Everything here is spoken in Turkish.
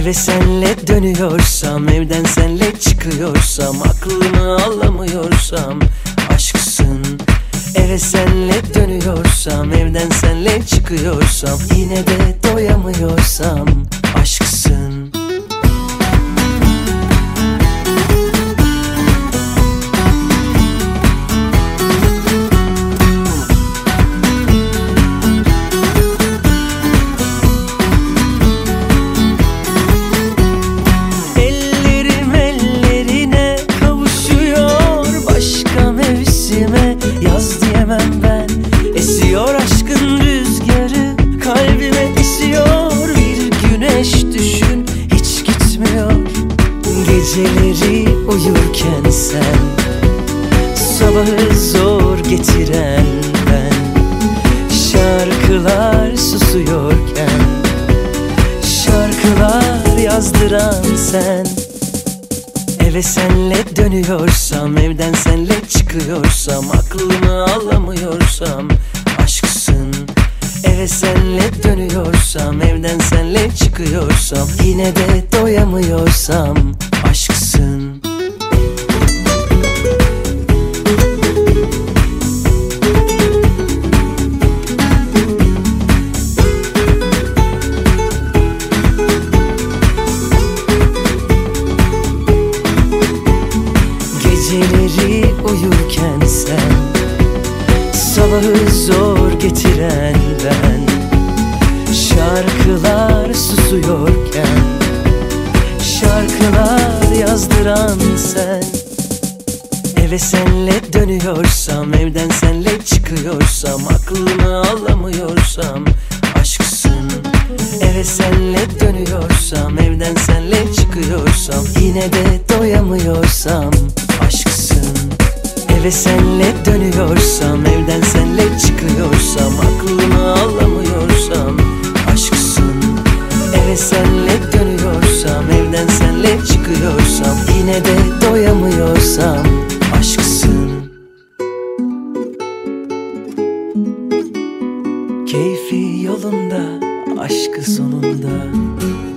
Eve senle dönüyorsam, evden senle çıkıyorsam, aklımı alamıyorsam aşksın. Eve senle dönüyorsam, evden senle çıkıyorsam, yine de doyamıyorsam aşksın. Yaz diyemem ben, esiyor aşkın rüzgarı, kalbime esiyor bir güneş düşün, hiç gitmiyor. Geceleri uyurken sen, sabahı zor getiren ben, şarkılar susuyorken, şarkılar yazdıran sen. Eve senle dönüyorsam, evden senle çıkıyorsam, aklımı alamıyorsam aşksın. Eve senle dönüyorsam, evden senle çıkıyorsam, yine de doyamıyorsam aşksın. Geceleri uyurken sen, sabahı zor getiren ben, şarkılar susuyorken, şarkılar yazdıran sen. Eve senle dönüyorsam, evden senle çıkıyorsam, aklımı alamıyorsam aşksın. Eve senle dönüyorsam, evden senle çıkıyorsam, yine de doyamıyorsam aşksın. Eve senle dönüyorsam, evden senle çıkıyorsam, aklımı alamıyorsam aşksın. Eve senle dönüyorsam, evden senle çıkıyorsam, yine de doyamıyorsam aşksın. Keyfi yolunda, aşkı sonunda.